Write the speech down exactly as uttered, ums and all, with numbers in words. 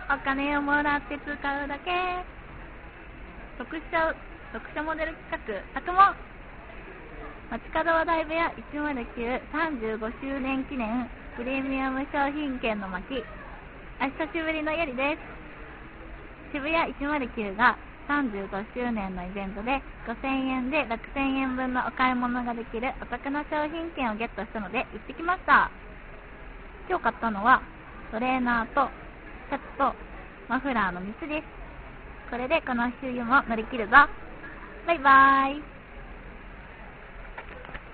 お金をもらって使うだけ。特殊、特殊モデル企画、作問。街角話題部屋いちまるきゅう さんじゅうごしゅうねん記念プレミアム商品券の巻。お久しぶりのゆりです。渋谷いちまるきゅうがさんじゅうごしゅうねんのイベントでごせんえんでろくせんえんぶんのお買い物ができるお得な商品券をゲットしたので行ってきました。今日買ったのはトレーナーとシャツとマフラーのみっつです。これでこの冬も乗り切るぞ。バイバーイ。